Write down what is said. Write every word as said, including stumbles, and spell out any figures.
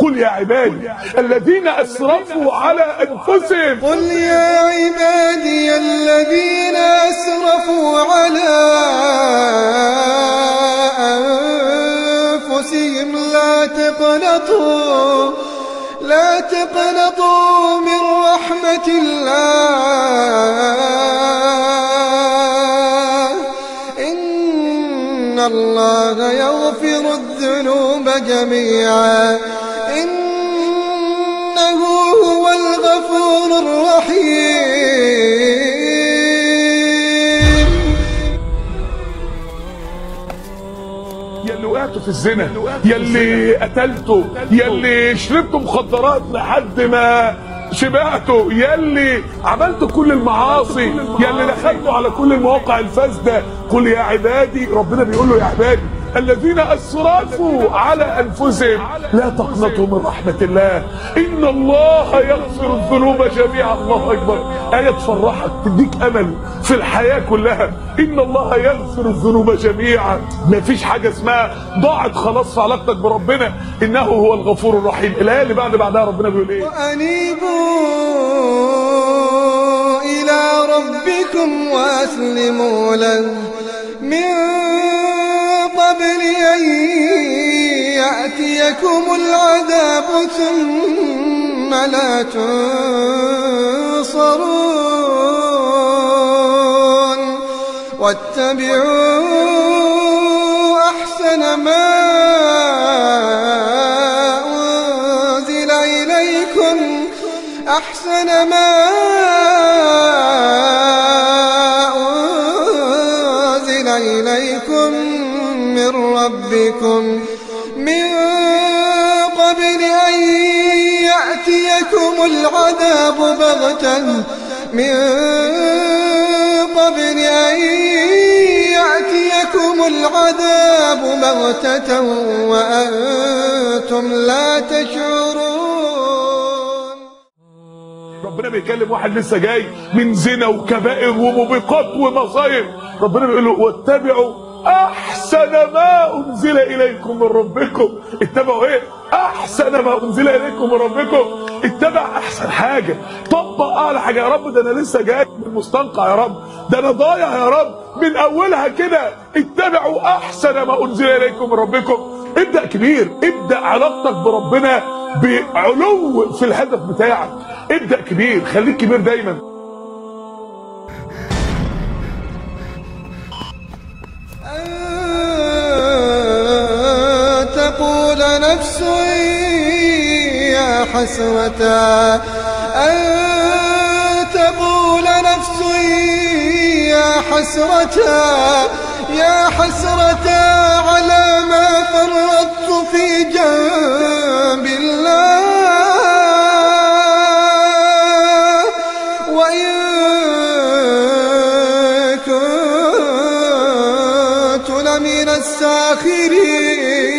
قل يا عبادي الذين اسرفوا على انفسهم قل يا عبادي الذين اسرفوا على انفسهم لا تقنطوا لا تقنطوا من رحمة الله إن الله يغفر الذنوب جميعا إنه هو الغفور الرحيم. يلي وقعتوا في الزنا، يلي قتلتوا، يلي شربتوا مخدرات لحد ما شبعتوا، يلي عملتوا كل المعاصي، يلي دخلتوا على كل المواقع الفاسده، قل يا عبادي. ربنا بيقول له يا عبادي الذين اسرفوا على انفسهم لا تقنطوا من رحمه الله ان الله يغفر الذنوب جميعا. الله اكبر، ايه تفرحك تديك امل في الحياه كلها. ان الله يغفر الذنوب جميعا، مفيش حاجه اسمها ضاعت خلاص في علاقتك بربنا، انه هو الغفور الرحيم. الايه اللي بعد بعدها ربنا بيقول ايه؟ وانيبوا الى ربكم واسلموا له من قبل أن يأتيكم العذاب ثم لا تنصرون واتبعوا أحسن ما أنزل إليكم أحسن ما أنزل إليكم من ربكم من قبل أن يأتيكم العذاب بغتة من قبل أن يأتيكم العذاب بغتة وأنتم لا تشعرون. ربنا بيكلم واحد لسه جاي من زنا وكبائر وموبقات ومصايب، ربنا بيقول له واتبعوا احسن ما انزل اليكم من ربكم. اتبعوا ايه؟ احسن ما انزل اليكم من ربكم. اتبع احسن حاجه، طبق اعلى حاجه. يا رب ده انا لسه جاي من المستنقع، يا رب ده انا ضايع، يا رب من اولها كده. اتبعوا احسن ما انزل اليكم من ربكم. ابدا كبير، ابدا علاقتك بربنا بعلو في الهدف بتاعك. ابدا كبير، خليك كبير دايما. تقول نفس يا حسرة أن تقول نفس يا حسرة يا حسرة على ما فرطت في جنب الله وإن كنت لمن الساخرين